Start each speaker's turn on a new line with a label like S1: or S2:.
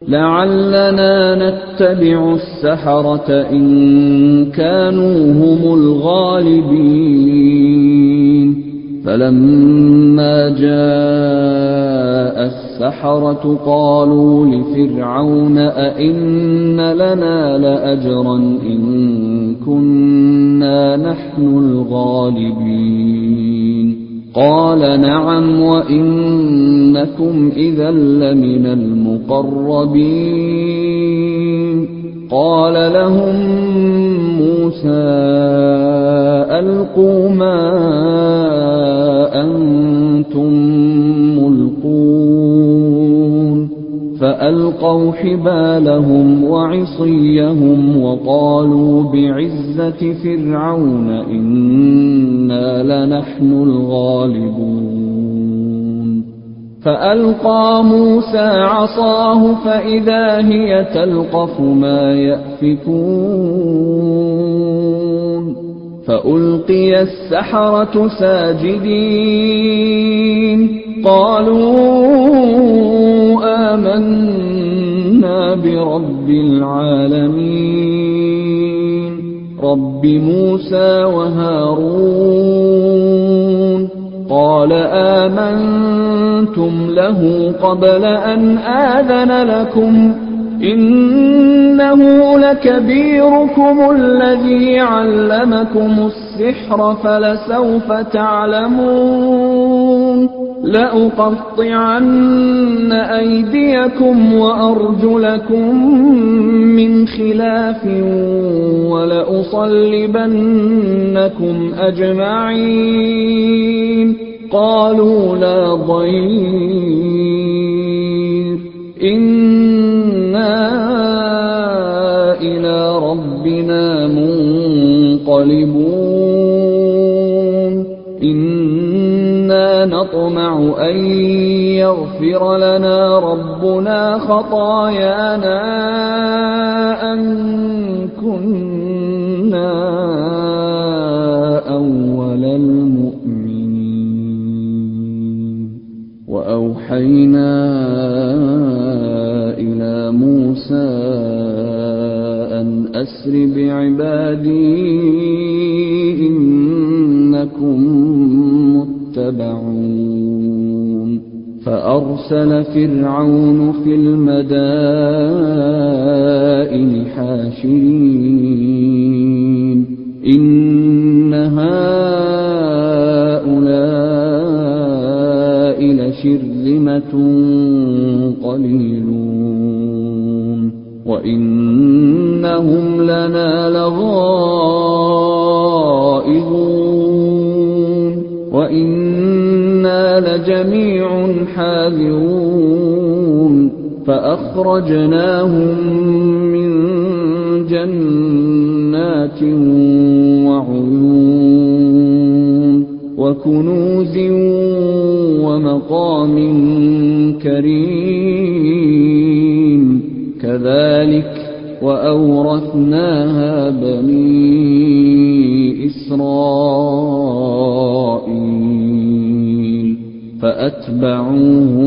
S1: لعلنا نتبع السحرة إن كانوا هم الغالبين. فلما جاء السحرة قالوا لفرعون أئن لنا لأجرا إن كنا نحن الغالبين. قال نعم وإنكم إذا لمن المقربين. قال لهم موسى ألقوا ما أنتم ملقون. فألقوا حبالهم وعصيهم وقالوا بعزة فرعون إنا لنحن الغالبون. فألقى موسى عصاه فإذا هي تلقف ما يأفكون. فألقي السحرة ساجدين قالوا آمنا برب العالمين رب موسى وهارون. قال آمنتم له قبل أن آذن لكم إنه لكبيركم الذي علمكم السحر فلسوف تعلمون. لأقطعن أيديكم وأرجلكم من خلاف ولأصلبنكم أجمعين. قالوا لا ضير إنا إلى ربنا منقلبون. إنا نطمع أن يغفر لنا ربنا خطايانا أن كنا أول المؤمنين. وأوحينا إلى موسى أن أسر بعبادي إنكم متبعون. فأرسل فرعون في المدائن حاشرين إن هؤلاء لشرذمة قليلون وإنهم لنا لغائظون وإنا لجميع حاذرون. فأخرجناهم من جنات وعيون وكنوز ومقام كريم. كذلك وأورثناها بني إسرائيل فأتبعوهم